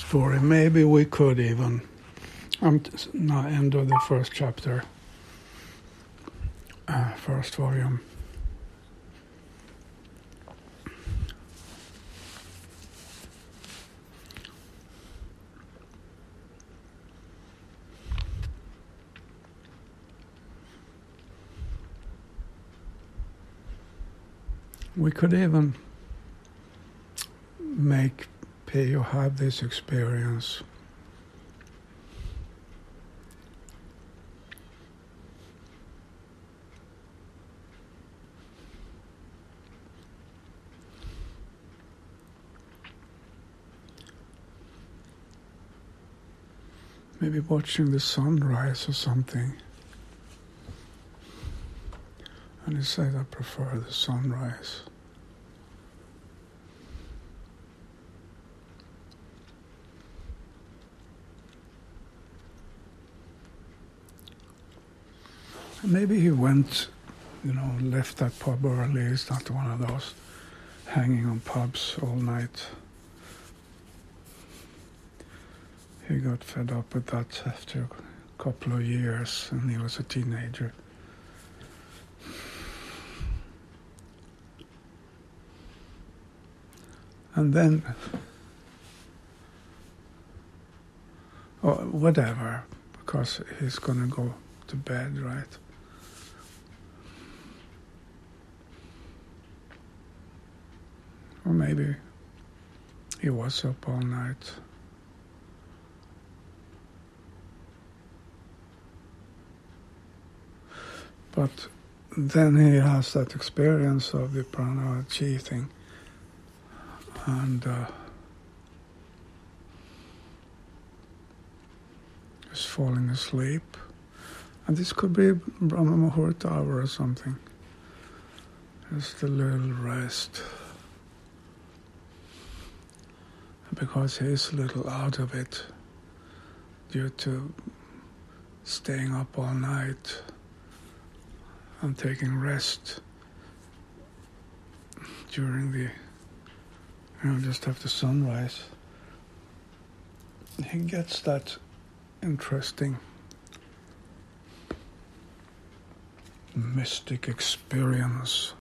story. Maybe we could even. I'm now end of the first chapter, first volume. We could even make Pio have this experience. Maybe watching the sunrise or something. And he said, I prefer the sunrise. And maybe he went, left that pub early. He's not one of those hanging on pubs all night. He got fed up with that after a couple of years, and he was a teenager. And then, whatever, because he's going to go to bed, right? Or maybe he was up all night. But then he has that experience of the prana chi thing. And is falling asleep. And this could be Brahma Muhurta hour or something. Just a little rest. Because he's a little out of it due to staying up all night and taking rest during the just after sunrise. He gets that interesting mystic experience